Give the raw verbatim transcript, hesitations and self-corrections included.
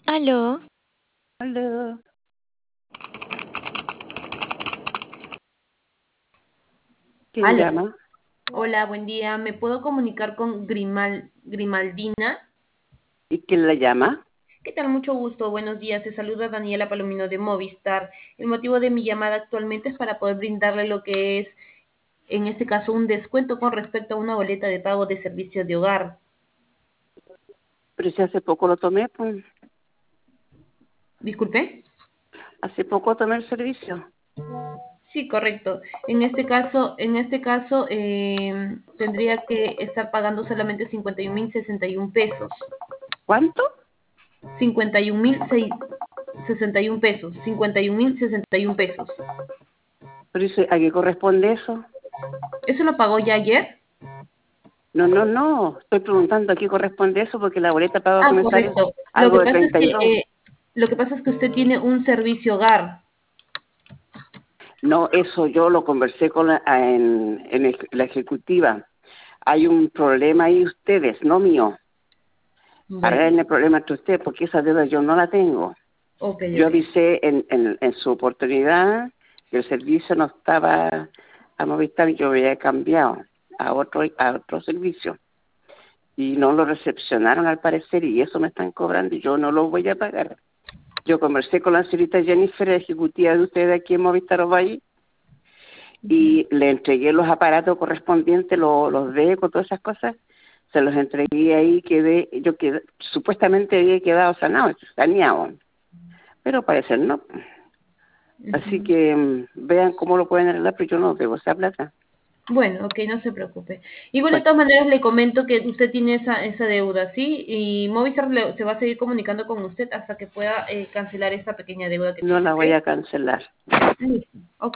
Aló, Aló, ¿quién Aló, llama? hola, buen día. ¿Me puedo comunicar con Grimal, Grimaldina? ¿Y quién la llama? ¿Qué tal? Mucho gusto. Buenos días. Te saluda Daniela Palomino de Movistar. El motivo de mi llamada actualmente es para poder brindarle lo que es, en este caso, un descuento con respecto a una boleta de pago de servicios de hogar. Pero si hace poco lo tomé, pues, Disculpe. hace poco tomé el servicio. Sí, correcto. En este caso, en este caso eh, tendría que estar pagando solamente cincuenta y un mil sesenta y un pesos. ¿Cuánto? cincuenta y un mil sesenta y un pesos. cincuenta y un mil sesenta y un pesos. Pero dice, ¿a qué corresponde eso? ¿Eso lo pagó ya ayer? No, no, no. Estoy preguntando a qué corresponde eso porque la boleta pago que Ah, me sale correcto. Lo algo que de pasa es treinta y que dos. eh, lo que pasa es que usted tiene un servicio hogar. No, eso yo lo conversé con la, en, en el- la ejecutiva. Hay un problema ahí ustedes, no mío. Bueno, Arreglen el problema entre ustedes porque esa deuda yo no la tengo. ok, Yo ok. avisé en, en, en su oportunidad que el servicio no estaba a Movistar y yo había cambiado a otro a otro servicio y no lo recepcionaron al parecer y eso me están cobrando y yo no lo voy a pagar. Yo conversé con la señorita Jennifer, ejecutiva de ustedes aquí en Movistar Ovalle, Ujú. y le entregué los aparatos correspondientes, los, los DECO, todas esas cosas, se los entregué ahí, quedé, yo quedé, supuestamente había quedado sanado, saneado, pero parece no. Así Ujú. que mm, vean cómo lo pueden arreglar, pero yo no debo esa plata. Bueno, ok, no se preocupe. Igual de Bueno, todas maneras le comento que usted tiene esa, esa deuda, ¿sí? Y Movistar le- se va a seguir comunicando con usted hasta que pueda eh, cancelar esta pequeña deuda que no tiene, la voy ¿ok? a cancelar. Listo. Ok,